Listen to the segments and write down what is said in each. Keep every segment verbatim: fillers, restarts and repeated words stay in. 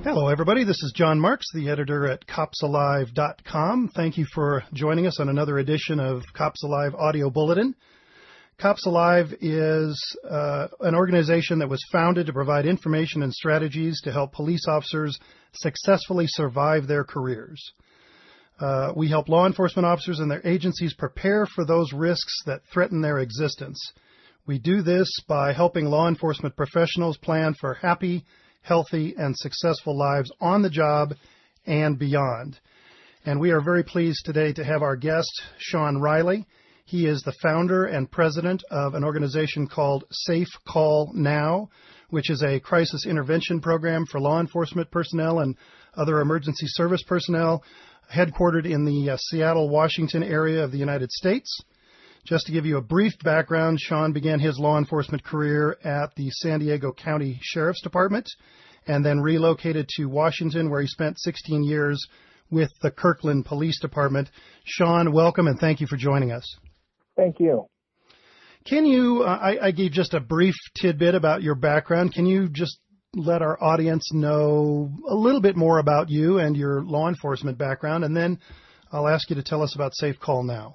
Hello, everybody. This is John Marks, the editor at cops alive dot com. Thank you for joining us on another edition of Cops Alive Audio Bulletin. Cops Alive is uh, an organization that was founded to provide information and strategies to help police officers successfully survive their careers. Uh, we help law enforcement officers and their agencies prepare for those risks that threaten their existence. We do this by helping law enforcement professionals plan for happy, healthy, and successful lives on the job and beyond. And we are very pleased today to have our guest, Sean Riley. He is the founder and president of an organization called Safe Call Now, which is a crisis intervention program for law enforcement personnel and other emergency service personnel, headquartered in the uh, Seattle, Washington area of the United States. Just to give you a brief background, Sean began his law enforcement career at the San Diego County Sheriff's Department and then relocated to Washington, where he spent sixteen years with the Kirkland Police Department. Sean, welcome, and thank you for joining us. Thank you. Can you, uh, I, I gave just a brief tidbit about your background. Can you just let our audience know a little bit more about you and your law enforcement background, and then I'll ask you to tell us about Safe Call Now.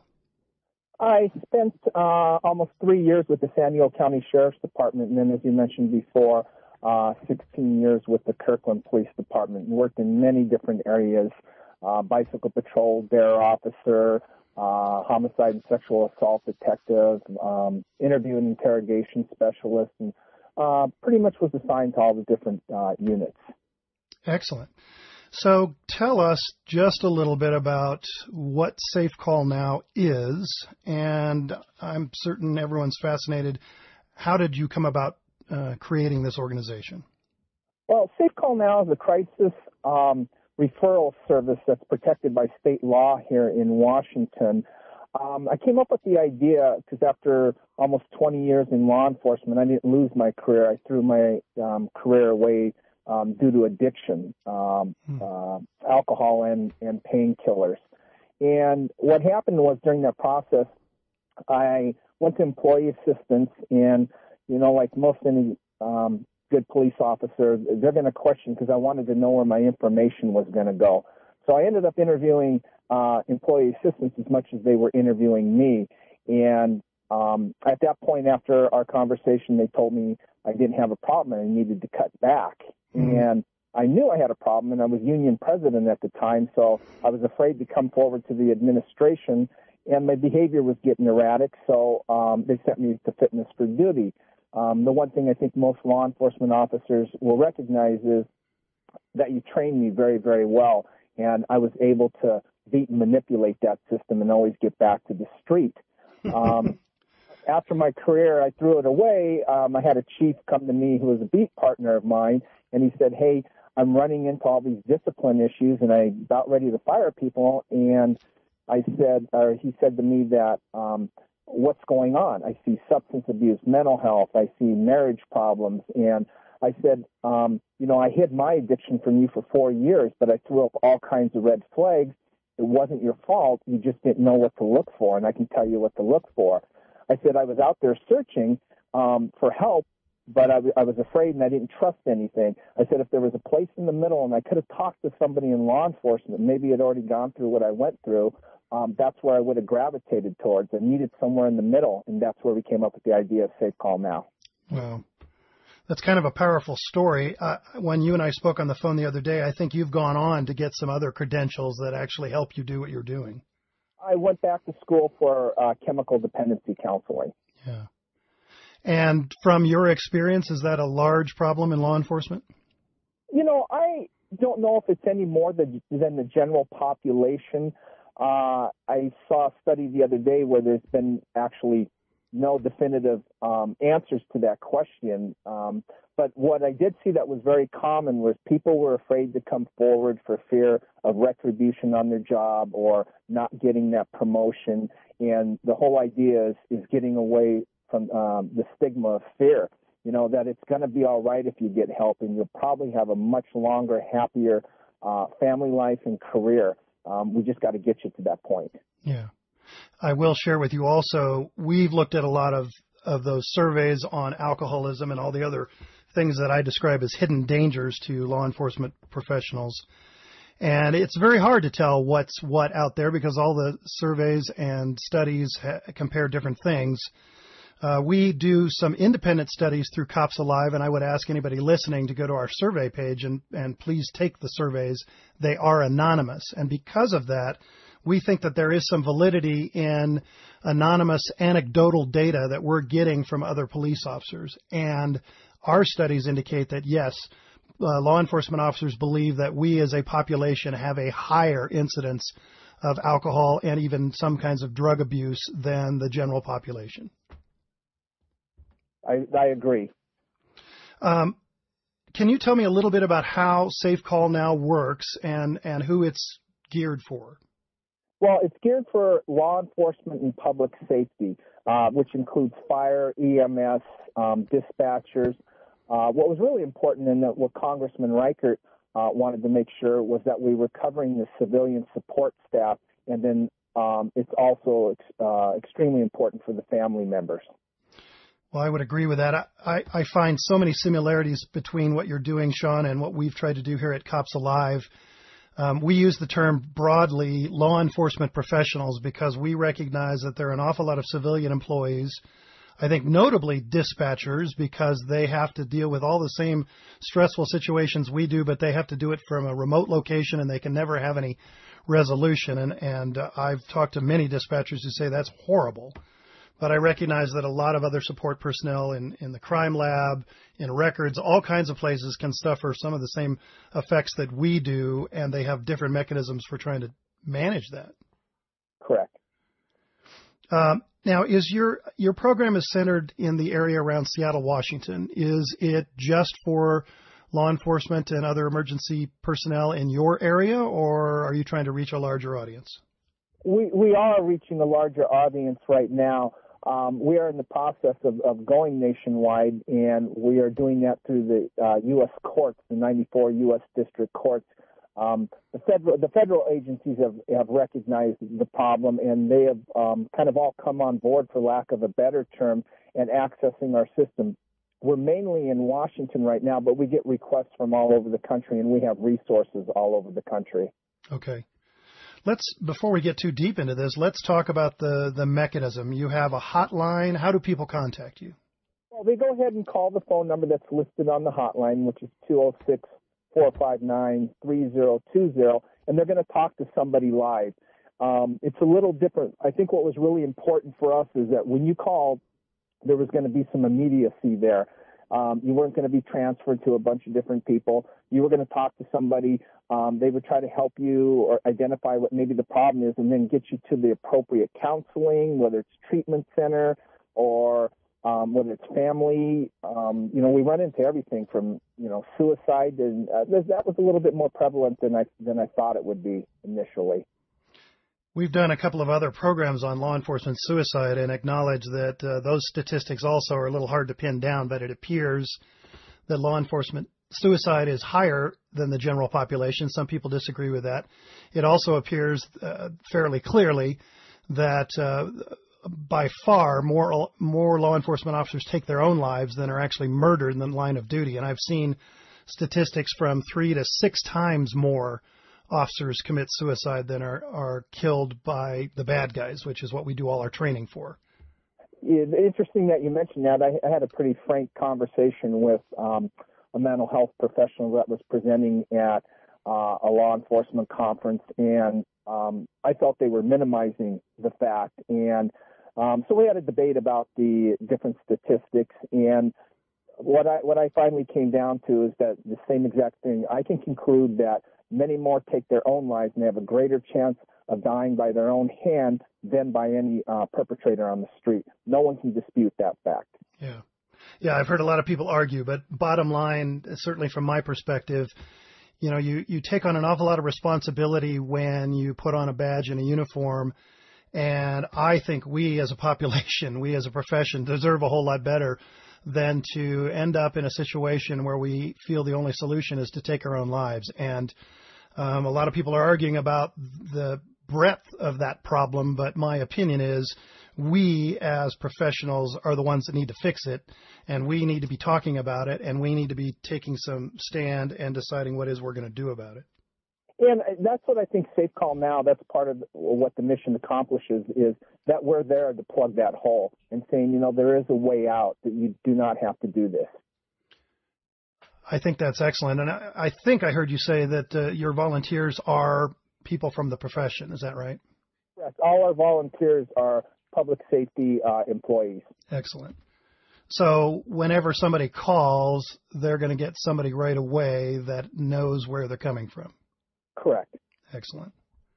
I spent uh, almost three years with the San Diego County Sheriff's Department, and then, as you mentioned before, uh, sixteen years with the Kirkland Police Department, and worked in many different areas, uh, bicycle patrol, bear officer, uh, homicide and sexual assault detective, um, interview and interrogation specialist, and uh, pretty much was assigned to all the different uh, units. Excellent. So tell us just a little bit about what Safe Call Now is, and I'm certain everyone's fascinated. How did you come about uh, creating this organization? Well, Safe Call Now is a crisis um, referral service that's protected by state law here in Washington. Um, I came up with the idea because after almost twenty years in law enforcement, I didn't lose my career. I threw my um, career away Um, due to addiction, um, hmm. uh, alcohol and, and painkillers. And what happened was during that process, I went to employee assistance, and, you know, like most any um, good police officer, they're going to question because I wanted to know where my information was going to go. So I ended up interviewing uh, employee assistants as much as they were interviewing me. And um, at that point, after our conversation, they told me I didn't have a problem and I needed to cut back. Mm-hmm. And I knew I had a problem, and I was union president at the time, so I was afraid to come forward to the administration, and my behavior was getting erratic, so um, they sent me to fitness for duty. Um, the one thing I think most law enforcement officers will recognize is that you trained me very, very well, and I was able to beat and manipulate that system and always get back to the street. Um, after my career, I threw it away. Um, I had a chief come to me who was a beat partner of mine, and he said, hey, I'm running into all these discipline issues, and I'm about ready to fire people. And I said, or he said to me that, um, what's going on? I see substance abuse, mental health. I see marriage problems. And I said, um, you know, I hid my addiction from you for four years, but I threw up all kinds of red flags. It wasn't your fault. You just didn't know what to look for, and I can tell you what to look for. I said I was out there searching um, for help, but I, w- I was afraid and I didn't trust anything. I said if there was a place in the middle and I could have talked to somebody in law enforcement, maybe had already gone through what I went through, um, that's where I would have gravitated towards. I needed somewhere in the middle, and that's where we came up with the idea of Safe Call Now. Wow. That's kind of a powerful story. Uh, when you and I spoke on the phone the other day, I think you've gone on to get some other credentials that actually help you do what you're doing. I went back to school for uh, chemical dependency counseling. Yeah. And from your experience, is that a large problem in law enforcement? You know, I don't know if it's any more than, than the general population. Uh, I saw a study the other day where there's been actually no definitive um, answers to that question. Um, but what I did see that was very common was people were afraid to come forward for fear of retribution on their job or not getting that promotion. And the whole idea is, is getting away from um, the stigma of fear, you know, that it's going to be all right if you get help, and you'll probably have a much longer, happier uh, family life and career. Um, we just got to get you to that point. Yeah. I will share with you also, we've looked at a lot of, of those surveys on alcoholism and all the other things that I describe as hidden dangers to law enforcement professionals. And it's very hard to tell what's what out there because all the surveys and studies ha- compare different things. Uh, we do some independent studies through Cops Alive, and I would ask anybody listening to go to our survey page and, and please take the surveys. They are anonymous. And because of that, we think that there is some validity in anonymous anecdotal data that we're getting from other police officers. And our studies indicate that, yes, uh, law enforcement officers believe that we as a population have a higher incidence of alcohol and even some kinds of drug abuse than the general population. I, I agree. Um, can you tell me a little bit about how Safe Call Now works and, and who it's geared for? Well, it's geared for law enforcement and public safety, uh, which includes fire, E M S, um, dispatchers. Uh, what was really important and what Congressman Reichert uh, wanted to make sure was that we were covering the civilian support staff, and then um, it's also uh, extremely important for the family members. Well, I would agree with that. I, I find so many similarities between what you're doing, Sean, and what we've tried to do here at Cops Alive. Um, we use the term broadly law enforcement professionals because we recognize that there are an awful lot of civilian employees, I think notably dispatchers, because they have to deal with all the same stressful situations we do, but they have to do it from a remote location and they can never have any resolution. And, and uh, I've talked to many dispatchers who say that's horrible. But I recognize that a lot of other support personnel in, in the crime lab, in records, all kinds of places can suffer some of the same effects that we do, and they have different mechanisms for trying to manage that. Correct. Um, now, is your your program is centered in the area around Seattle, Washington. Is it just for law enforcement and other emergency personnel in your area, or are you trying to reach a larger audience? We we are reaching a larger audience right now. Um, we are in the process of, of going nationwide, and we are doing that through the uh, U S courts, the ninety-four U S district courts. Um, the federal the federal agencies have, have recognized the problem, and they have um, kind of all come on board, for lack of a better term, and accessing our system. We're mainly in Washington right now, but we get requests from all over the country, and we have resources all over the country. Okay. Let's, before we get too deep into this, let's talk about the, the mechanism. You have a hotline. How do people contact you? Well, they go ahead and call the phone number that's listed on the hotline, which is two oh six, four five nine, three oh two oh, and they're going to talk to somebody live. Um, it's a little different. I think what was really important for us is that when you called, there was going to be some immediacy there. Um, you weren't going to be transferred to a bunch of different people. You were going to talk to somebody. Um, they would try to help you or identify what maybe the problem is and then get you to the appropriate counseling, whether it's treatment center or um, whether it's family. Um, you know, we run into everything from, you know, suicide. And uh, that was a little bit more prevalent than I, than I thought it would be initially. We've done a couple of other programs on law enforcement suicide and acknowledge that uh, those statistics also are a little hard to pin down, but it appears that law enforcement suicide is higher than the general population. Some people disagree with that. It also appears uh, fairly clearly that uh, by far more more law enforcement officers take their own lives than are actually murdered in the line of duty. And I've seen statistics from three to six times more officers commit suicide than are, are killed by the bad guys, which is what we do all our training for. It's interesting that you mentioned that. I, I had a pretty frank conversation with um, a mental health professional that was presenting at uh, a law enforcement conference, and um, I felt they were minimizing the fact. And um, so we had a debate about the different statistics, and what I what I finally came down to is that the same exact thing. I can conclude that many more take their own lives, and they have a greater chance of dying by their own hand than by any uh, perpetrator on the street. No one can dispute that fact. Yeah. Yeah, I've heard a lot of people argue, but bottom line, certainly from my perspective, you know, you, you take on an awful lot of responsibility when you put on a badge and a uniform. And I think we as a population, we as a profession deserve a whole lot better than to end up in a situation where we feel the only solution is to take our own lives. And um, a lot of people are arguing about the breadth of that problem, but my opinion is we as professionals are the ones that need to fix it, and we need to be talking about it, and we need to be taking some stand and deciding what it is we're going to do about it. And that's what I think Safe Call Now, that's part of what the mission accomplishes, is that we're there to plug that hole and saying, you know, there is a way out, that you do not have to do this. I think that's excellent. And I, I think I heard you say that uh, your volunteers are people from the profession. Is that right? Yes. All our volunteers are public safety uh, employees. Excellent. So whenever somebody calls, they're going to get somebody right away that knows where they're coming from. Correct. Excellent.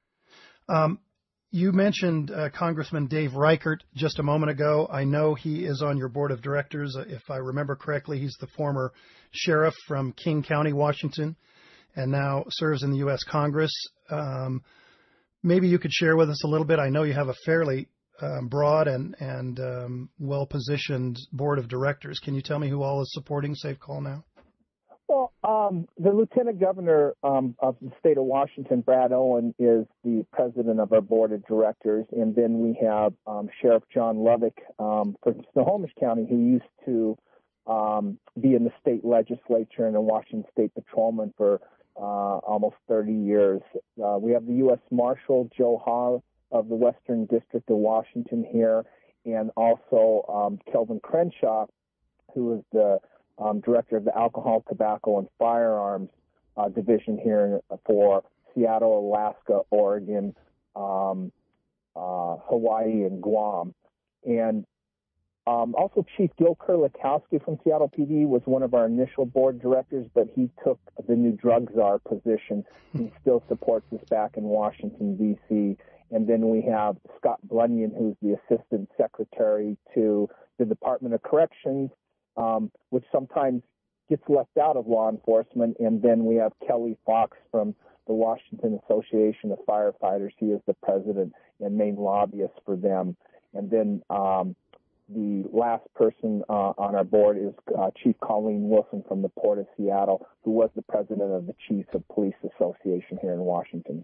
Um, you mentioned uh, Congressman Dave Reichert just a moment ago. I know he is on your board of directors. If I remember correctly, he's the former sheriff from King County, Washington, and now serves in the U S Congress. Um, maybe you could share with us a little bit. I know you have a fairly um, broad and, and um, well-positioned board of directors. Can you tell me who all is supporting Safe Call Now? Well, um, the Lieutenant Governor um, of the state of Washington, Brad Owen, is the president of our board of directors. And then we have um, Sheriff John Lovick um, from Snohomish County, who used to um, be in the state legislature and a Washington State Patrolman for uh, almost thirty years. Uh, we have the U S Marshal, Joe Ha, of the Western District of Washington here, and also um, Kelvin Crenshaw, who is the Um, director of the Alcohol, Tobacco, and Firearms uh, division here for Seattle, Alaska, Oregon, um, uh, Hawaii, and Guam. And um, also Chief Gil Kurlikowski from Seattle P D was one of our initial board directors, but he took the new drug czar position. He still supports us back in Washington, D C And then we have Scott Blunion, who's the Assistant Secretary to the Department of Corrections, Um, which sometimes gets left out of law enforcement. And then we have Kelly Fox from the Washington Association of Firefighters. He is the president and main lobbyist for them. And then um, the last person uh, on our board is uh, Chief Colleen Wilson from the Port of Seattle, who was the president of the Chiefs of Police Association here in Washington.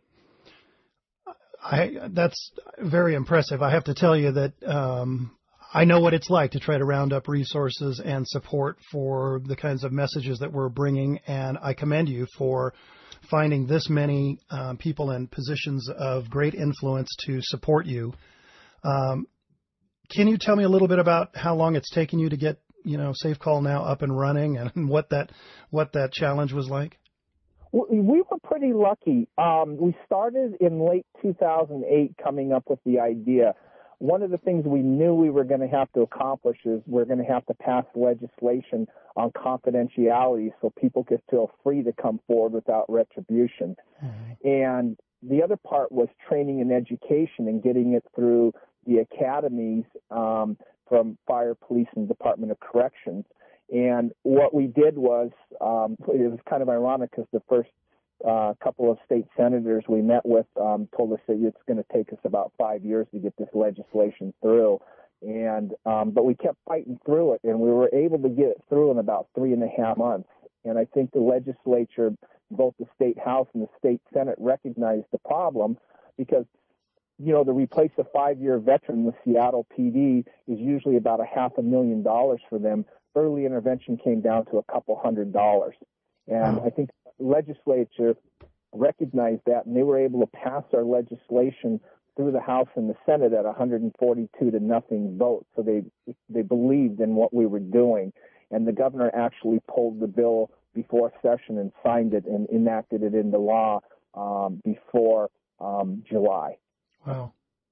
I, that's very impressive. I have to tell you that um, I know what it's like to try to round up resources and support for the kinds of messages that we're bringing, and I commend you for finding this many um, people in positions of great influence to support you. Um, can you tell me a little bit about how long it's taken you to get, you know, Safe Call Now up and running, and what that what that challenge was like? We were pretty lucky. Um, we started in late two thousand eight coming up with the idea. One of the things we knew we were going to have to accomplish is we're going to have to pass legislation on confidentiality so people could feel free to come forward without retribution. Mm-hmm. And the other part was training and education and getting it through the academies um, from Fire, Police, and Department of Corrections. And what we did was, um, it was kind of ironic because the first Uh, a couple of state senators we met with um, told us that it's going to take us about five years to get this legislation through, and um, but we kept fighting through it, and we were able to get it through in about three and a half months. And I think the legislature, both the state House and the state Senate, recognized the problem because, you know, to replace a five-year veteran with Seattle P D is usually about a half a million dollars for them. Early intervention came down to a couple hundred dollars, and I think legislature recognized that, and they were able to pass our legislation through the House and the Senate at one hundred forty-two to nothing vote. So they they believed in what we were doing, and the governor actually pulled the bill before session and signed it and enacted it into law um, before um, July. Wow.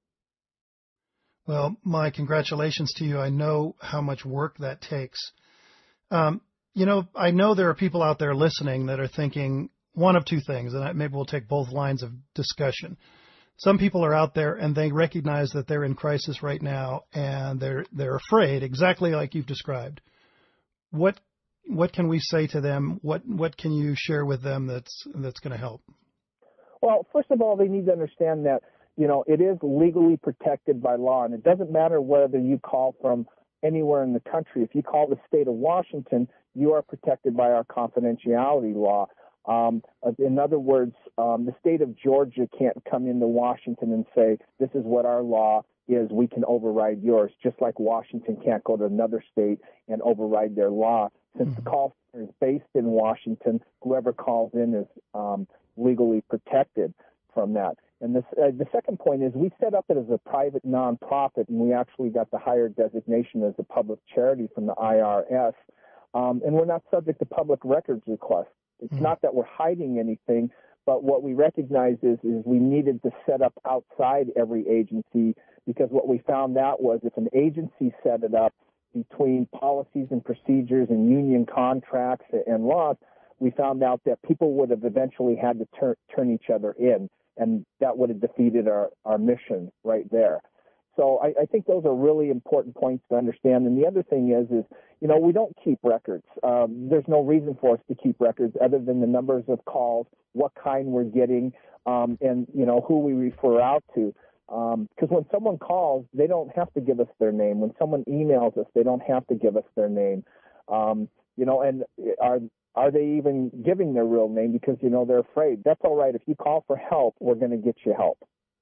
Well, my congratulations to you. I know how much work that takes. Um, You know, I know there are people out there listening that are thinking one of two things, and maybe we'll take both lines of discussion. Some people are out there and they recognize that they're in crisis right now, and they're they're afraid, exactly like you've described. What what can we say to them? What what can you share with them that's that's going to help? Well, first of all, they need to understand that, you know, it is legally protected by law, and it doesn't matter whether you call from anywhere in the country. If you call the state of Washington, you are protected by our confidentiality law. Um, in other words, um, the state of Georgia can't come into Washington and say, this is what our law is we can override yours, just like Washington can't go to another state and override their law. Since mm-hmm. the call center is based in Washington, whoever calls in is um, legally protected from that. And this, uh, the second point is we set up it as a private nonprofit, and we actually got the higher designation as a public charity from the I R S. Um, and we're not subject to public records requests. It's mm-hmm. not that we're hiding anything, but what we recognize is, is we needed to set up outside every agency, because what we found out was if an agency set it up between policies and procedures and union contracts and laws, we found out that people would have eventually had to tur- turn each other in, and that would have defeated our, our mission right there. So I, I think those are really important points to understand. And the other thing is, is you know, we don't keep records. Um, there's no reason for us to keep records other than the numbers of calls, what kind we're getting, um, and, you know, who we refer out to. Because um, when someone calls, they don't have to give us their name. When someone emails us, they don't have to give us their name. Um, you know, and are are they even giving their real name because, you know, they're afraid? That's all right. If you call for help, we're going to get you help.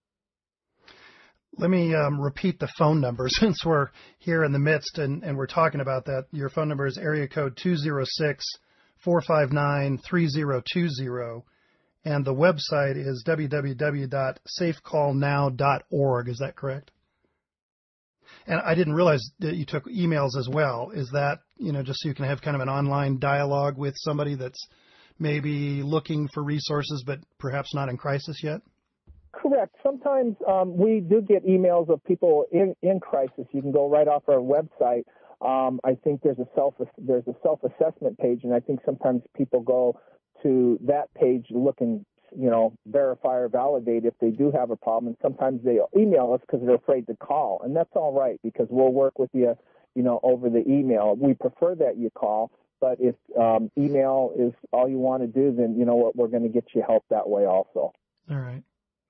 Let me um, repeat the phone number since we're here in the midst and, and we're talking about that. Your phone number is area code two oh six, four five nine, three oh two oh, and the website is w w w dot safe call now dot org. Is that correct? And I didn't realize that you took emails as well. Is that, you know, just so you can have kind of an online dialogue with somebody that's maybe looking for resources but perhaps not in crisis yet? Correct. Sometimes um, we do get emails of people in, in crisis. You can go right off our website. Um, I think there's a self there's a self-assessment page, and I think sometimes people go to that page to look and, you know, verify or validate if they do have a problem. And sometimes they email us because they're afraid to call, and that's all right because we'll work with you, you know, over the email. We prefer that you call, but if um, email is all you want to do, then you know what, we're going to get you help that way also. All right.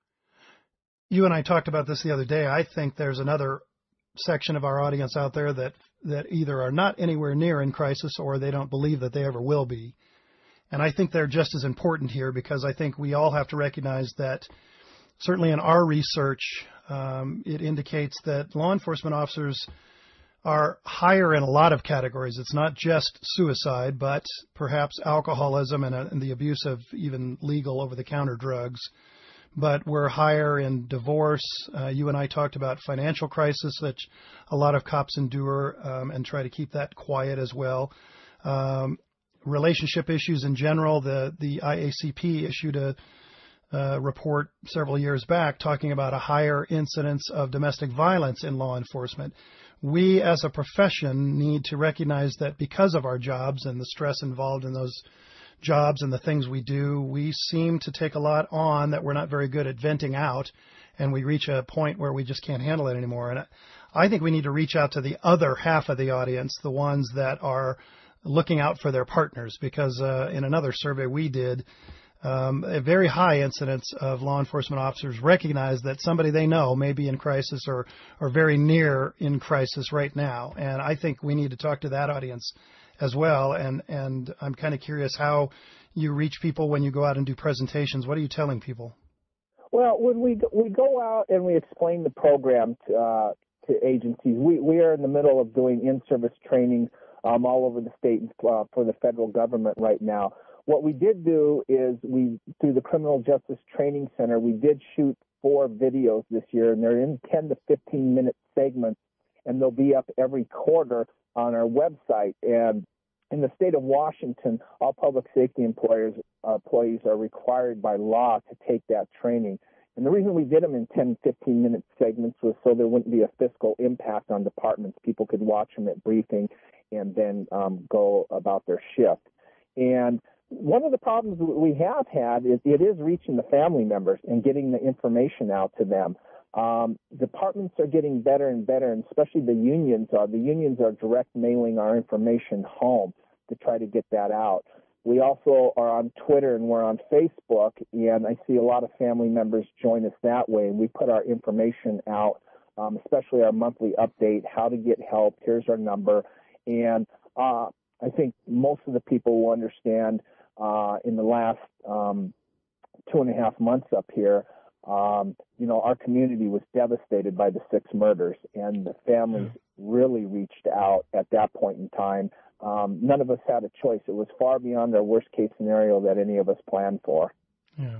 You and I talked about this the other day. I think there's another section of our audience out there that, that either are not anywhere near in crisis or they don't believe that they ever will be. And I think they're just as important here because I think we all have to recognize that certainly in our research, um, it indicates that law enforcement officers are higher in a lot of categories. It's not just suicide, but perhaps alcoholism and, uh, and the abuse of even legal over-the-counter drugs. But we're higher in divorce. Uh, you and I talked about financial crisis that a lot of cops endure um, and try to keep that quiet as well. Um, relationship issues in general. The, the I A C P issued a uh, report several years back talking about a higher incidence of domestic violence in law enforcement. We as a profession need to recognize that because of our jobs and the stress involved in those jobs and the things we do, we seem to take a lot on that we're not very good at venting out, and we reach a point where we just can't handle it anymore. And I think we need to reach out to the other half of the audience, the ones that are looking out for their partners, because uh, in another survey we did, um, a very high incidence of law enforcement officers recognize that somebody they know may be in crisis or, or very near in crisis right now. And I think we need to talk to that audience as well, and, and I'm kind of curious how you reach people when you go out and do presentations. What are you telling people? Well, when we we go out and we explain the program to, uh, to agencies, we, we are in the middle of doing in-service training um, all over the state uh, for the federal government right now. What we did do is we, through the Criminal Justice Training Center, we did shoot four videos this year, and they're in ten to fifteen minute segments, and they'll be up every quarter on our website. And in the state of Washington, all public safety employers, uh, employees are required by law to take that training. And the reason we did them in ten, fifteen minute segments was so there wouldn't be a fiscal impact on departments. People could watch them at briefing and then um, go about their shift. And one of the problems we have had is it is reaching the family members and getting the information out to them. Um, departments are getting better and better, and especially the unions are. The unions are direct mailing our information home to try to get that out. We also are on Twitter and we're on Facebook, and I see a lot of family members join us that way. And we put our information out, um, especially our monthly update, how to get help. Here's our number. And uh, I think most of the people will understand uh, in the last um, two and a half months up here, Um, you know, our community was devastated by the six murders, and the families really reached out at that point in time. Um, none of us had a choice. It was far beyond our worst case scenario that any of us planned for. Yeah.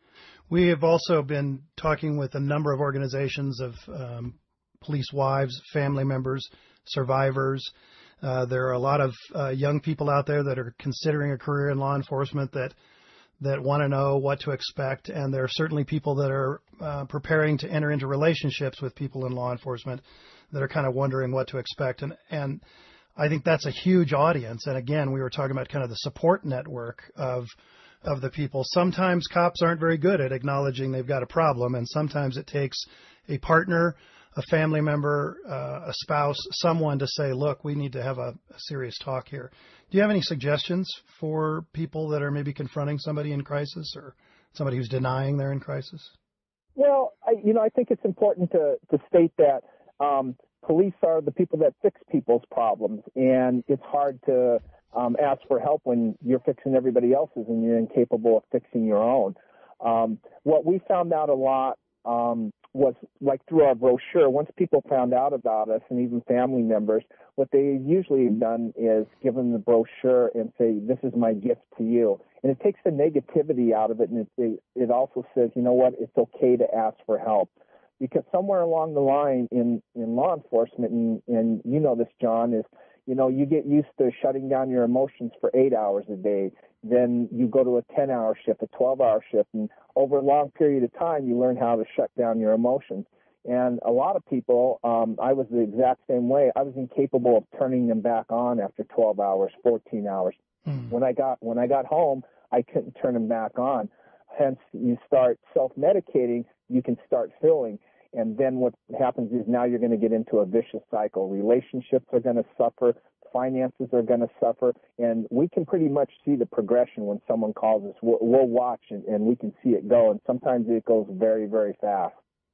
We have also been talking with a number of organizations of um, police wives, family members, survivors. Uh, there are a lot of uh, young people out there that are considering a career in law enforcement that that want to know what to expect, and there are certainly people that are uh, preparing to enter into relationships with people in law enforcement that are kind of wondering what to expect. And, and I think that's a huge audience. And again, we were talking about kind of the support network of of the people. Sometimes cops aren't very good at acknowledging they've got a problem, and sometimes it takes a partner, a family member, uh, a spouse, someone to say, look, we need to have a, a serious talk here. Do you have any suggestions for people that are maybe confronting somebody in crisis or somebody who's denying they're in crisis? Well, I, you know, I think it's important to, to state that um, police are the people that fix people's problems, and it's hard to um, ask for help when you're fixing everybody else's and you're incapable of fixing your own. Um, what we found out a lot um, was, like through our brochure, once people found out about us, and even family members, what they usually have done is give them the brochure and say, this is my gift to you. And it takes the negativity out of it, and it, it also says, you know what, it's okay to ask for help. Because somewhere along the line in, in law enforcement, and, and you know this, John, is, you know, you get used to shutting down your emotions for eight hours a day. Then you go to a ten-hour shift, a twelve-hour shift, and over a long period of time, you learn how to shut down your emotions. And a lot of people, um, I was the exact same way. I was incapable of turning them back on after twelve hours, fourteen hours. Mm. When I got when I got home, I couldn't turn them back on. Hence, you start self-medicating, you can start feeling. And then what happens is now you're going to get into a vicious cycle. Relationships are going to suffer. Finances are going to suffer. And we can pretty much see the progression when someone calls us. We'll, we'll watch and, and we can see it go. And sometimes it goes very, very fast.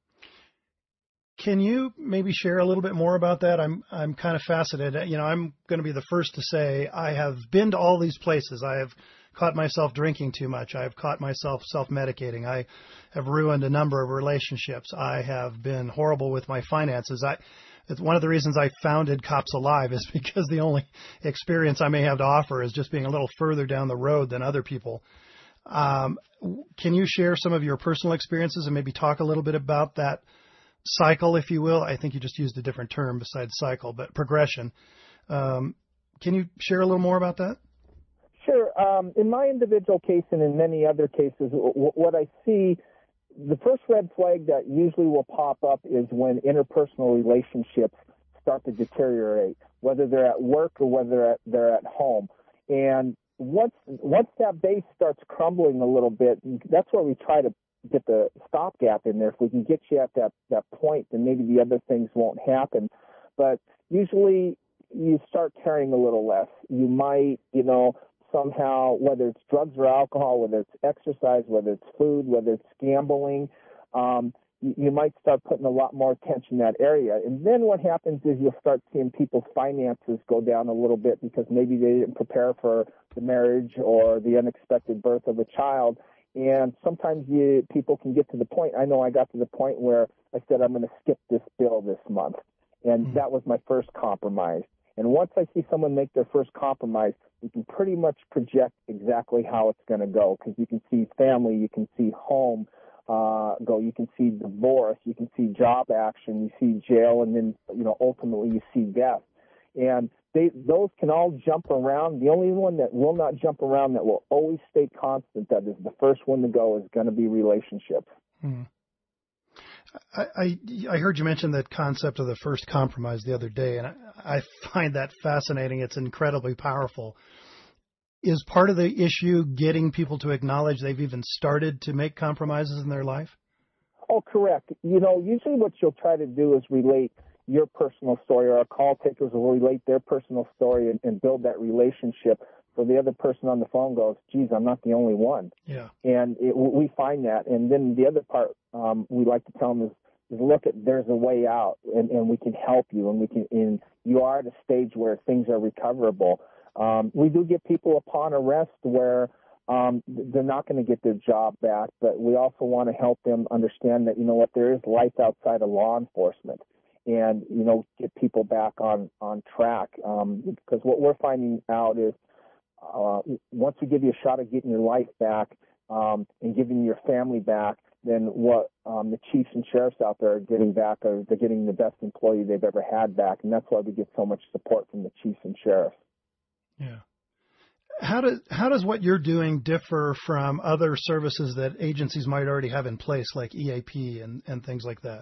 Can you maybe share a little bit more about that? I'm I'm kind of fascinated. You know, I'm going to be the first to say I have been to all these places. I have caught myself drinking too much. I have caught myself self-medicating. I have ruined a number of relationships. I have been horrible with my finances. I, it's one of the reasons I founded Cops Alive is because the only experience I may have to offer is just being a little further down the road than other people. Um, can you share some of your personal experiences and maybe talk a little bit about that cycle, if you will? I think you just used a different term besides cycle, but progression. Um, can you share a little more about that? Sure. Um, in my individual case and in many other cases, w- what I see, the first red flag that usually will pop up is when interpersonal relationships start to deteriorate, whether they're at work or whether they're at home. And once once that base starts crumbling a little bit, that's where we try to get the stopgap in there. If we can get you at that, that point, then maybe the other things won't happen. But usually you start caring a little less. You might, you know, somehow, whether it's drugs or alcohol, whether it's exercise, whether it's food, whether it's gambling, um, you, you might start putting a lot more attention in that area. And then what happens is you'll start seeing people's finances go down a little bit because maybe they didn't prepare for the marriage or the unexpected birth of a child. And sometimes you, people can get to the point, I know I got to the point where I said, I'm going to skip this bill this month. And mm-hmm. that was my first compromise. And once I see someone make their first compromise, you can pretty much project exactly how it's going to go because you can see family, you can see home uh, go, you can see divorce, you can see job action, you see jail, and then, you know, ultimately you see death. And they, those can all jump around. The only one that will not jump around, that will always stay constant, that is the first one to go, is going to be relationships. Hmm. I, I, I heard you mention that concept of the first compromise the other day, and I, I find that fascinating. It's incredibly powerful. Is part of the issue getting people to acknowledge they've even started to make compromises in their life? Oh, correct. You know, usually what you'll try to do is relate your personal story, or our call takers will relate their personal story and, and build that relationship. So the other person on the phone goes, geez, I'm not the only one. Yeah. And it, we find that. And then the other part um, we like to tell them is, is look, at there's a way out, and, and we can help you, and we can. And you are at a stage where things are recoverable. Um, we do get people upon arrest where um, they're not going to get their job back. But we also want to help them understand that, you know what, there is life outside of law enforcement, and, you know, get people back on, on track. Um, because what we're finding out is uh, once we give you a shot at getting your life back um, and giving your family back, then what um, the chiefs and sheriffs out there are getting back are they're getting the best employee they've ever had back, and that's why we get so much support from the chiefs and sheriffs. Yeah. How does how does what you're doing differ from other services that agencies might already have in place, like E A P and, and things like that?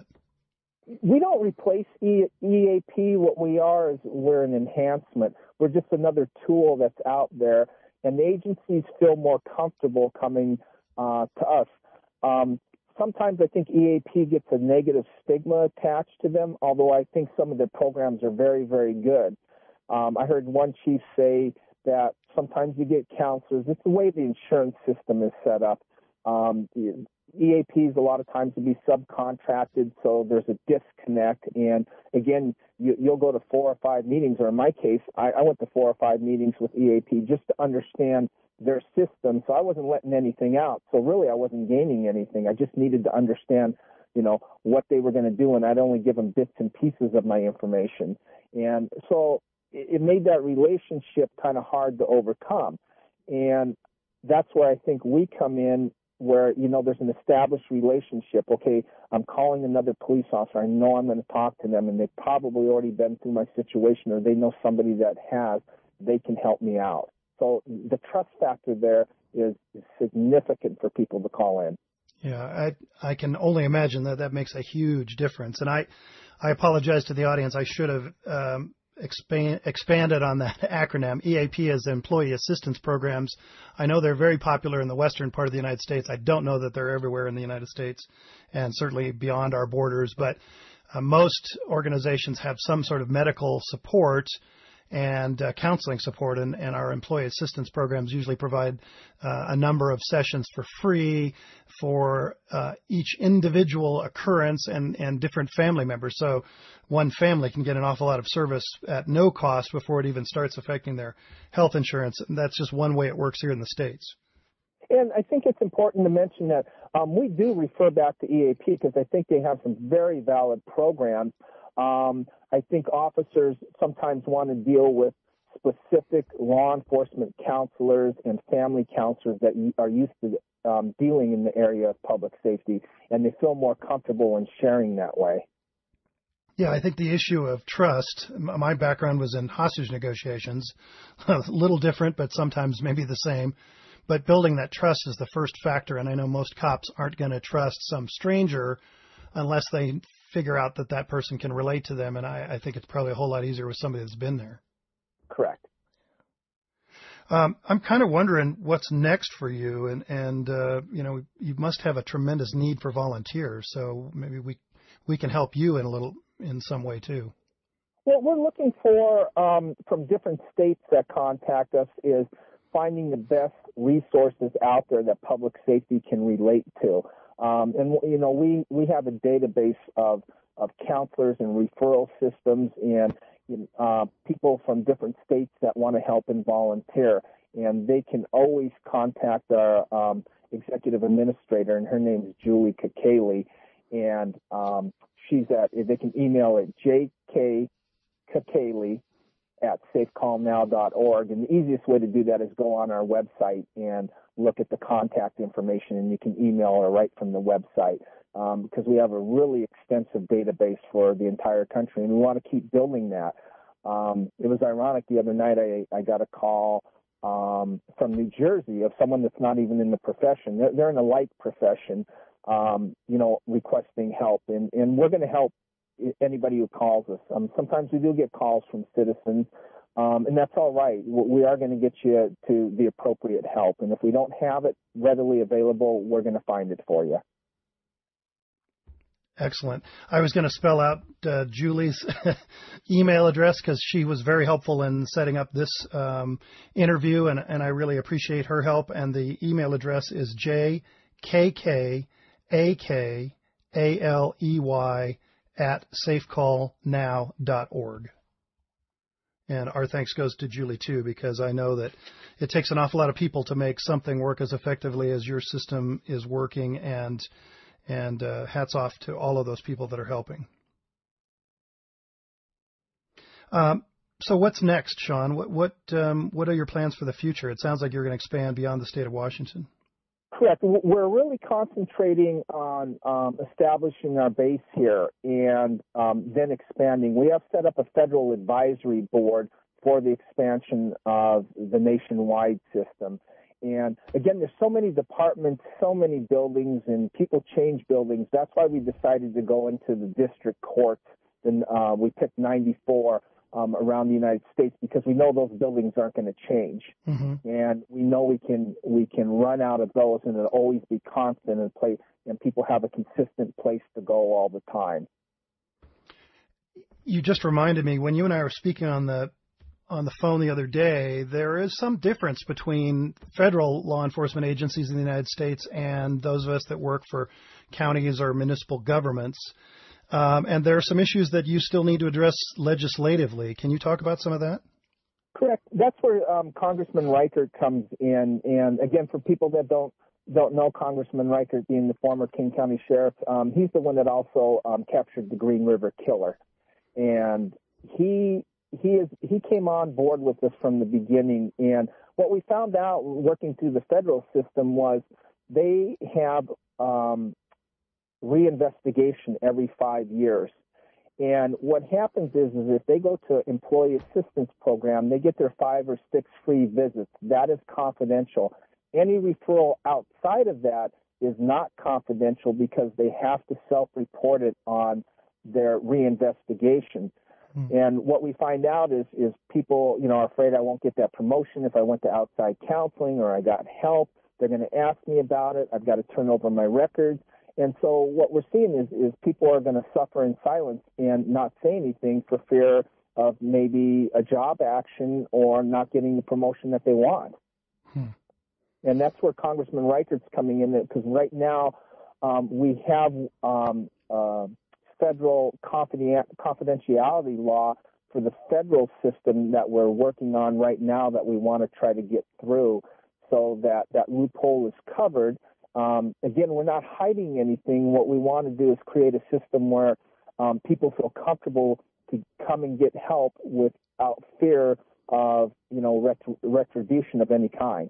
We don't replace e- EAP. What we are is we're an enhancement. We're just another tool that's out there, and the agencies feel more comfortable coming uh, to us. Um, sometimes I think E A P gets a negative stigma attached to them, although I think some of their programs are very, very good. Um, I heard one chief say that sometimes you get counselors. It's the way the insurance system is set up. Um, E A Ps a lot of times will be subcontracted, so there's a disconnect. And again, you, you'll go to four or five meetings, or in my case, I, I went to four or five meetings with E A P just to understand their system. So I wasn't letting anything out. So really, I wasn't gaining anything. I just needed to understand, you know, what they were going to do, and I'd only give them bits and pieces of my information. And so it made that relationship kind of hard to overcome. And that's where I think we come in, where, you know, there's an established relationship. Okay, I'm calling another police officer. I know I'm going to talk to them, and they've probably already been through my situation, or they know somebody that has. They can help me out. So the trust factor there is, is significant for people to call in. Yeah, I I can only imagine that that makes a huge difference. And I, I apologize to the audience. I should have um, expand, expanded on that acronym. E A P is Employee Assistance Programs. I know they're very popular in the western part of the United States. I don't know that they're everywhere in the United States, and certainly beyond our borders. But uh, most organizations have some sort of medical support and uh, counseling support, and, and our employee assistance programs usually provide uh, a number of sessions for free for uh, each individual occurrence and, and different family members. So one family can get an awful lot of service at no cost before it even starts affecting their health insurance. And that's just one way it works here in the States. And I think it's important to mention that um, we do refer back to E A P because I think they have some very valid programs. Um, I think officers sometimes want to deal with specific law enforcement counselors and family counselors that are used to um, dealing in the area of public safety, and they feel more comfortable in sharing that way. Yeah, I think the issue of trust, my background was in hostage negotiations, a little different, but sometimes maybe the same. But building that trust is the first factor, and I know most cops aren't going to trust some stranger unless they figure out that that person can relate to them, and I, I think it's probably a whole lot easier with somebody that's been there. Correct. Um, I'm kind of wondering what's next for you, and, and uh, you know, you must have a tremendous need for volunteers, so maybe we we can help you in a little in some way too. What we're looking for um, from different states that contact us is finding the best resources out there that public safety can relate to. Um, and, you know, we, we have a database of, of counselors and referral systems and uh, people from different states that want to help and volunteer. And they can always contact our um, executive administrator, and her name is Julie Kakali. And um, she's at, they can email at j k kakali at safe call now dot org. And the easiest way to do that is go on our website and look at the contact information, and you can email her right from the website um, because we have a really extensive database for the entire country, and we want to keep building that. Um, it was ironic the other night I, I got a call um, from New Jersey of someone that's not even in the profession. They're, they're in a like profession, um, you know, requesting help, and, and we're going to help anybody who calls us. Um, sometimes we do get calls from citizens, um, and that's all right. We are going to get you to the appropriate help, and if we don't have it readily available, we're going to find it for you. Excellent. I was going to spell out uh, Julie's email address because she was very helpful in setting up this um, interview, and, and I really appreciate her help. And the email address is j k k a k a l e y at safe call now dot org. And our thanks goes to Julie, too, because I know that it takes an awful lot of people to make something work as effectively as your system is working, and and uh, hats off to all of those people that are helping. Um, so what's next, Sean? What what um, what are your plans for the future? It sounds like you're going to expand beyond the state of Washington. Correct. We're really concentrating on um, establishing our base here and um, then expanding. We have set up a federal advisory board for the expansion of the nationwide system. And again, there's so many departments, so many buildings, and people change buildings. That's why we decided to go into the district courts, and uh, we picked ninety-four um, around the United States because we know those buildings aren't going to change, mm-hmm. and we know we can we can run out of those, and it'll always be constant and play, and people have a consistent place to go all the time. You just reminded me, when you and I were speaking on the on the phone the other day, there is some difference between federal law enforcement agencies in the United States and those of us that work for counties or municipal governments. Um, and there are some issues that you still need to address legislatively. Can you talk about some of that? Correct. That's where um, Congressman Reichert comes in. And again, for people that don't don't know Congressman Reichert, being the former King County Sheriff, um, he's the one that also um, captured the Green River Killer. And he he is he came on board with us from the beginning. And what we found out working through the federal system was they have um, reinvestigation every five years. And what happens is, is if they go to employee assistance program, they get their five or six free visits. That is confidential. Any referral outside of that is not confidential because they have to self-report it on their reinvestigation. Hmm. And what we find out is, is people, you know, are afraid I won't get that promotion if I went to outside counseling or I got help. They're going to ask me about it. I've got to turn over my records. And so what we're seeing is, is people are going to suffer in silence and not say anything for fear of maybe a job action or not getting the promotion that they want. Hmm. And that's where Congressman Reichert's coming in, because right now um, we have um, uh, federal confidentiality law for the federal system that we're working on right now that we want to try to get through so that that loophole is covered. Um, again, we're not hiding anything. What we want to do is create a system where um, people feel comfortable to come and get help without fear of, you know, ret- retribution of any kind.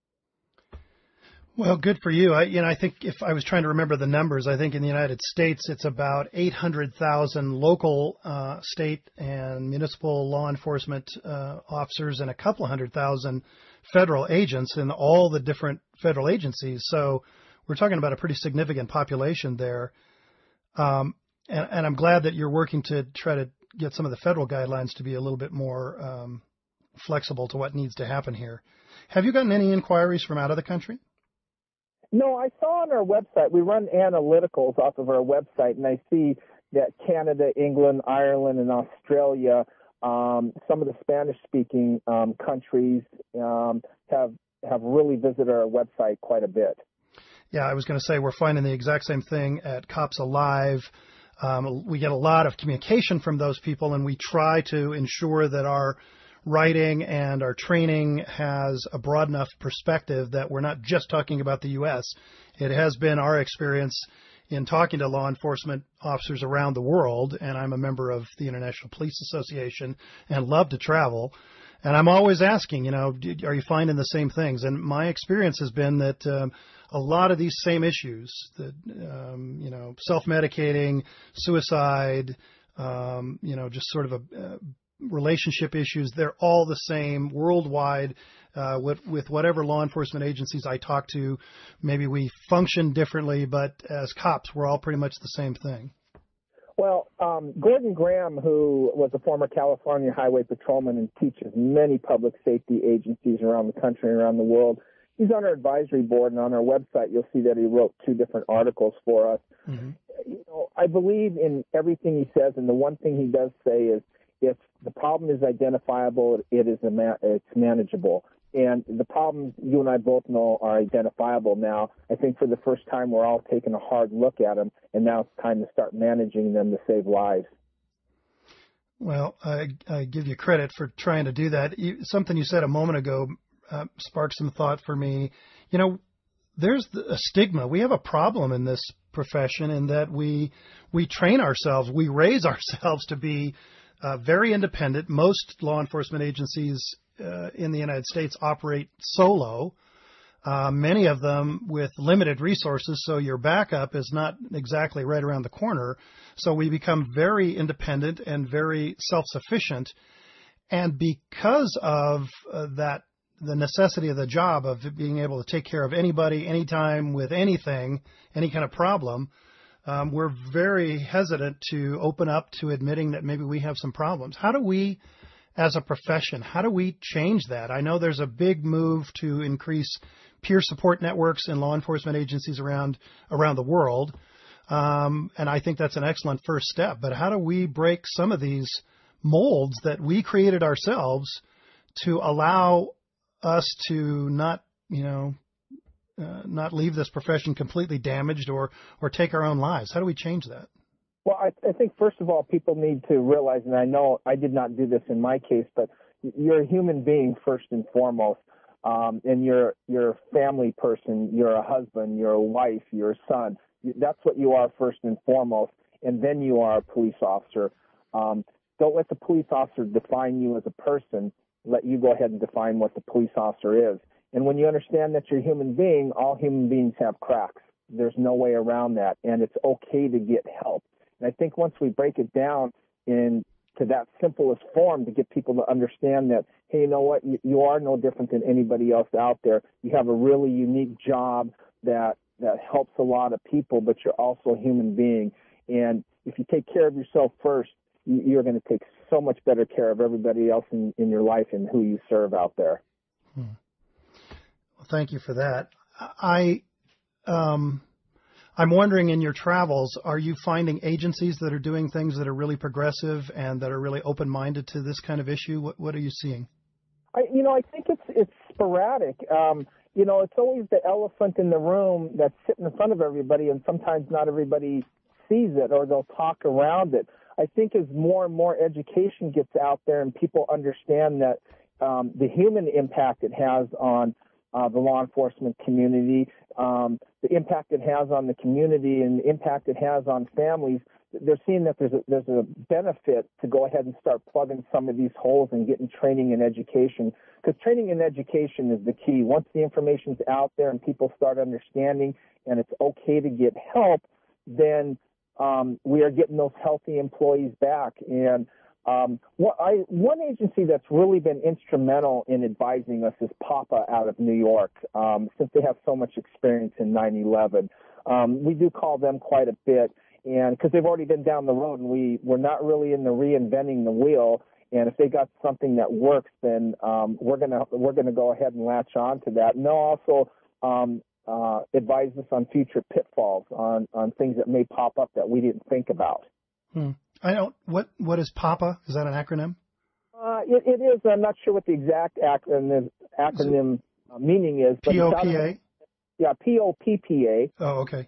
Well, good for you. I, you know, I think if I was trying to remember the numbers, I think in the United States it's about eight hundred thousand local, uh, state and municipal law enforcement uh, officers and a couple of hundred thousand federal agents in all the different federal agencies. So we're talking about a pretty significant population there. Um, and, and I'm glad that you're working to try to get some of the federal guidelines to be a little bit more um, flexible to what needs to happen here. Have you gotten any inquiries from out of the country? No, I saw on our website, we run analyticals off of our website, and I see that Canada, England, Ireland, and Australia, um, some of the Spanish-speaking um, countries um, have have really visited our website quite a bit. Yeah, I was going to say we're finding the exact same thing at Cops Alive. Um, we get a lot of communication from those people, and we try to ensure that our writing and our training has a broad enough perspective that we're not just talking about the U S. It has been our experience in talking to law enforcement officers around the world, and I'm a member of the International Police Association and love to travel. And I'm always asking, you know, are you finding the same things? And my experience has been that um, a lot of these same issues, that, um, you know, self-medicating, suicide, um, you know, just sort of a uh, relationship issues, they're all the same worldwide uh, with, with whatever law enforcement agencies I talk to. Maybe we function differently, but as cops, we're all pretty much the same thing. Well, um, Gordon Graham, who was a former California highway patrolman and teaches many public safety agencies around the country and around the world, he's on our advisory board, and on our website you'll see that he wrote two different articles for us. Mm-hmm. You know, I believe in everything he says, and the one thing he does say is, if the problem is identifiable, it is a ma- it's manageable. And the problems you and I both know are identifiable now. I think for the first time we're all taking a hard look at them, and now it's time to start managing them to save lives. Well, I, I give you credit for trying to do that. You, something you said a moment ago uh, sparked some thought for me. You know, there's a stigma. We have a problem in this profession in that we we train ourselves, we raise ourselves to be uh, very independent. Most law enforcement agencies uh, in the United States operate solo. Uh, many of them with limited resources, so your backup is not exactly right around the corner. So we become very independent and very self-sufficient. And because of uh, that, the necessity of the job of being able to take care of anybody, anytime, with anything, any kind of problem, um, we're very hesitant to open up to admitting that maybe we have some problems. How do we, as a profession, how do we change that? I know there's a big move to increase peer support networks in law enforcement agencies around around the world, um, and I think that's an excellent first step. But how do we break some of these molds that we created ourselves to allow us to not, you know, uh, not leave this profession completely damaged or or take our own lives? How do we change that? Well, I, I think first of all, people need to realize, and I know I did not do this in my case, but you're a human being first and foremost. Um, and you're you're a family person, you're a husband, you're a wife, you're a son. That's what you are first and foremost, and then you are a police officer. Um, don't let the police officer define you as a person. Let you go ahead and define what the police officer is. And when you understand that you're a human being, all human beings have cracks. There's no way around that, and it's okay to get help. And I think once we break it down in to that simplest form to get people to understand that, hey, you know what, you, you are no different than anybody else out there. You have a really unique job that that helps a lot of people, but you're also a human being. And if you take care of yourself first, you, you're going to take so much better care of everybody else in, in your life and who you serve out there. Hmm. Well, thank you for that. I, um, I'm wondering, in your travels, are you finding agencies that are doing things that are really progressive and that are really open-minded to this kind of issue? What, what are you seeing? I, you know, I think it's it's sporadic. Um, you know, it's always the elephant in the room that's sitting in front of everybody, and sometimes not everybody sees it, or they'll talk around it. I think as more and more education gets out there and people understand that um, the human impact it has on Uh, the law enforcement community, um, the impact it has on the community and the impact it has on families, they're seeing that there's a, there's a benefit to go ahead and start plugging some of these holes and getting training and education, because training and education is the key. Once the information's out there and people start understanding and it's okay to get help, then um, we are getting those healthy employees back. And Um, what I, one agency that's really been instrumental in advising us is PAPA out of New York, um, since they have so much experience in nine eleven. Um, we do call them quite a bit, and because they've already been down the road, and we, we're not really in the reinventing the wheel. And if they got something that works, then um, we're gonna we're gonna go ahead and latch on to that. And they'll also um, uh, advise us on future pitfalls, on on things that may pop up that we didn't think about. Hmm. I don't. What What is PAPA? Is that an acronym? Uh, it, it is. I'm not sure what the exact acronym acronym uh, meaning is. But P O P A? Yeah, P O P P A. Oh, okay.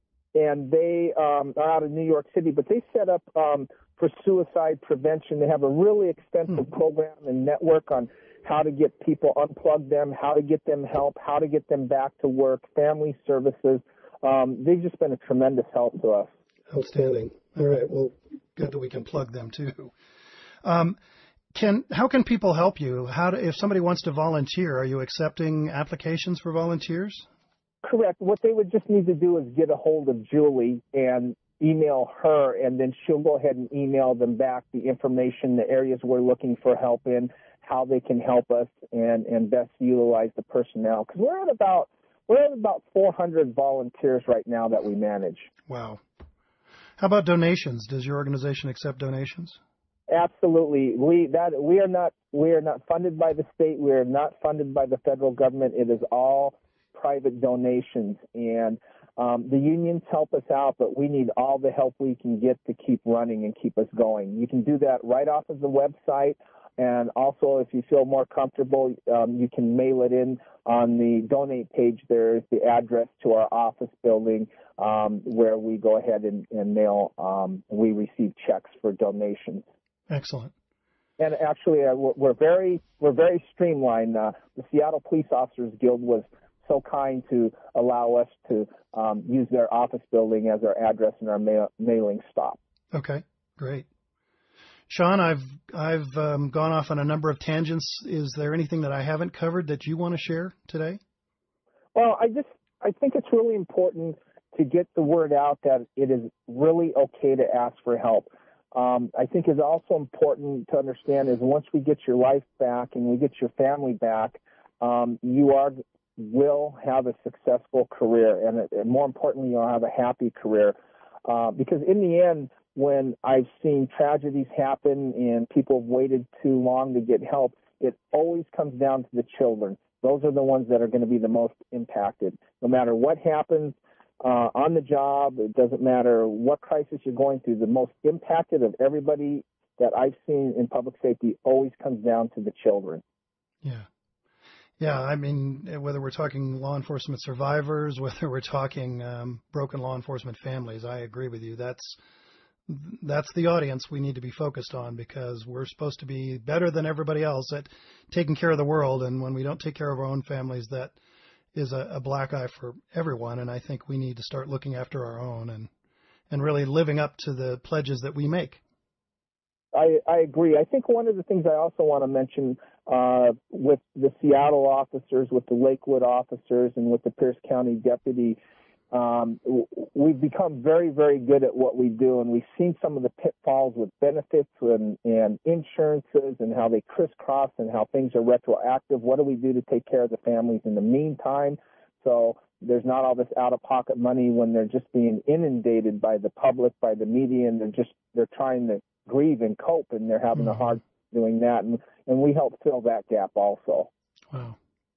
And they um, are out of New York City, but they set up um, for suicide prevention. They have a really extensive hmm. program and network on how to get people, unplug them, how to get them help, how to get them back to work, family services. Um, they've just been a tremendous help to us. Outstanding. All right. Well, good that we can plug them too. Um, can how can people help you? How do, if somebody wants to volunteer, are you accepting applications for volunteers? Correct. What they would just need to do is get a hold of Julie and email her, and then she'll go ahead and email them back the information, the areas we're looking for help in, how they can help us, and, and best utilize the personnel. Because we're at about we're at about four hundred volunteers right now that we manage. Wow. How about donations? Does your organization accept donations? Absolutely. We that we are not we are not funded by the state. We are not funded by the federal government. It is all private donations, and um, the unions help us out, but we need all the help we can get to keep running and keep us going. You can do that right off of the website, and also if you feel more comfortable, um, you can mail it in on the donate page. There's the address to our office building, um, where we go ahead and, and mail, um, we receive checks for donations. Excellent. And actually, uh, we're, we're very we're very streamlined. Uh, the Seattle Police Officers Guild was so kind to allow us to um, use their office building as our address and our mail, mailing stop. Okay, great. Sean, I've I've um, gone off on a number of tangents. Is there anything that I haven't covered that you want to share today? Well, I just I think it's really important to get the word out that it is really okay to ask for help. Um, I think it's also important to understand is once we get your life back and we get your family back, um, you are will have a successful career, and, and more importantly, you'll have a happy career. Uh, because in the end, when I've seen tragedies happen and people have waited too long to get help, it always comes down to the children. Those are the ones that are going to be the most impacted. No matter what happens uh, on the job, it doesn't matter what crisis you're going through, the most impacted of everybody that I've seen in public safety always comes down to the children. Yeah. Yeah, I mean, whether we're talking law enforcement survivors, whether we're talking um, broken law enforcement families, I agree with you. That's that's the audience we need to be focused on, because we're supposed to be better than everybody else at taking care of the world. And when we don't take care of our own families, that is a, a black eye for everyone. And I think we need to start looking after our own and, and really living up to the pledges that we make. I, I agree. I think one of the things I also want to mention uh, with the Seattle officers, with the Lakewood officers, and with the Pierce County deputy, um, we've become very, very good at what we do, and we've seen some of the pitfalls with benefits and, and insurances and how they crisscross and how things are retroactive. What do we do to take care of the families in the meantime? So there's not all this out-of-pocket money when they're just being inundated by the public, by the media, and they're just they're trying to grieve and cope, and they're having mm-hmm. a hard doing that, and, and we help fill that gap also. Wow.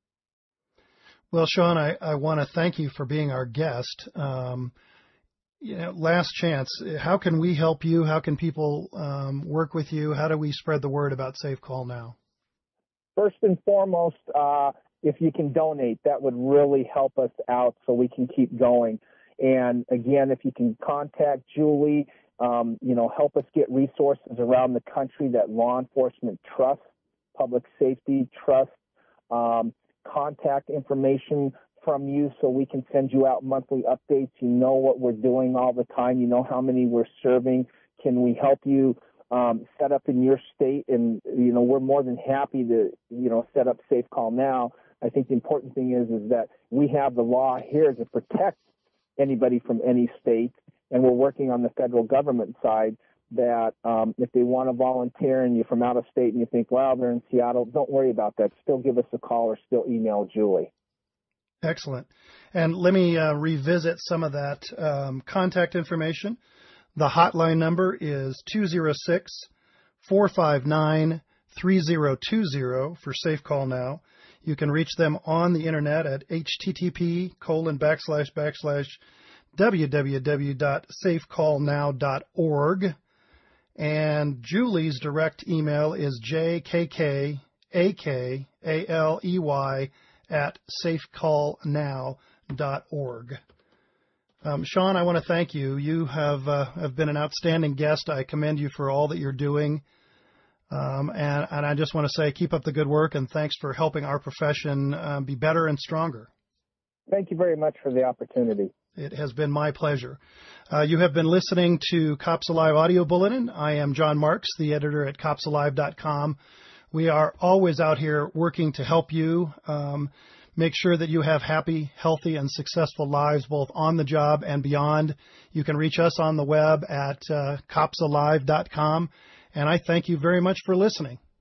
Well, Sean, I, I want to thank you for being our guest. Um, you know, last chance, how can we help you? How can people um, work with you? How do we spread the word about Safe Call Now? First and foremost, uh, if you can donate, that would really help us out so we can keep going. And again, if you can contact Julie, Um, you know, help us get resources around the country that law enforcement trusts, public safety trusts, um, contact information from you so we can send you out monthly updates. You know what we're doing all the time. You know how many we're serving. Can we help you um, set up in your state? And, you know, we're more than happy to, you know, set up Safe Call Now. I think the important thing is, is that we have the law here to protect anybody from any state. And we're working on the federal government side that um, if they want to volunteer and you're from out of state and you think, wow, they're in Seattle, don't worry about that. Still give us a call or still email Julie. Excellent. And let me uh, revisit some of that um, contact information. The hotline number is two oh six, four five nine, three oh two oh for Safe Call Now. You can reach them on the internet at http colon backslash backslash w w w dot safe call now dot org, and Julie's direct email is j k k a k a l e y at safe call now dot org. Um, Sean, I want to thank you. You have uh, have been an outstanding guest. I commend you for all that you're doing, um, and, and I just want to say keep up the good work, and thanks for helping our profession uh, be better and stronger. Thank you very much for the opportunity. It has been my pleasure. Uh, you have been listening to Cops Alive Audio Bulletin. I am John Marks, the editor at cops alive dot com. We are always out here working to help you um, make sure that you have happy, healthy, and successful lives both on the job and beyond. You can reach us on the web at uh, cops alive dot com, and I thank you very much for listening.